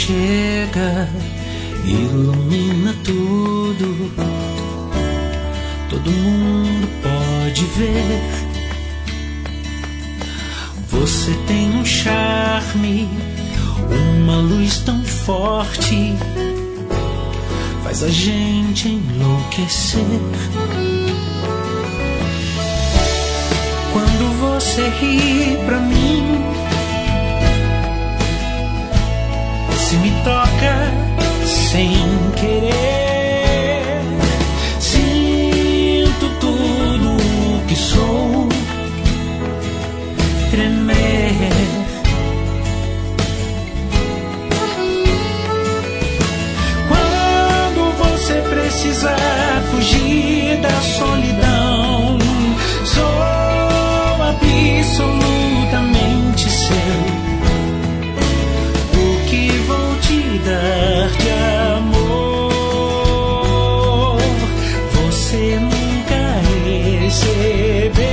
chega, ilumina tudo, todo mundo pode ver. Você tem um charme, uma luz tão forte, faz a gente enlouquecer. Quando você ri pra mim, se me toca sem querer, sinto tudo o que sou tremer. Quando você precisar fugir da solidão, sou absolutamente seu. O que vou te dar de amor, você nunca recebeu.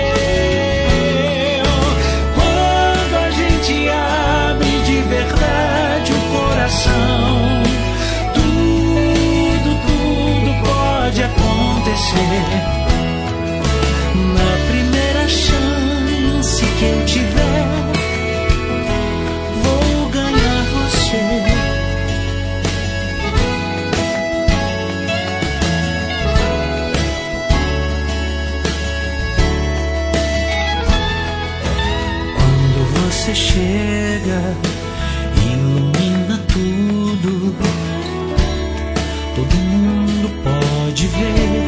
Quando a gente abre de verdade o coração, tudo pode acontecer. Na primeira chance que eu tiver, vou ganhar você. Quando você chega, ilumina tudo, todo mundo pode ver.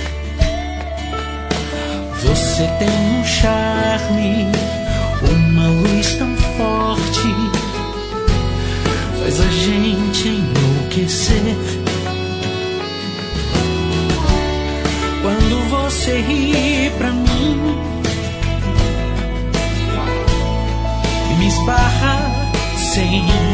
Você tem um charme, uma luz tão forte, faz a gente enlouquecer. Quando você ri pra mim e me esbarra sem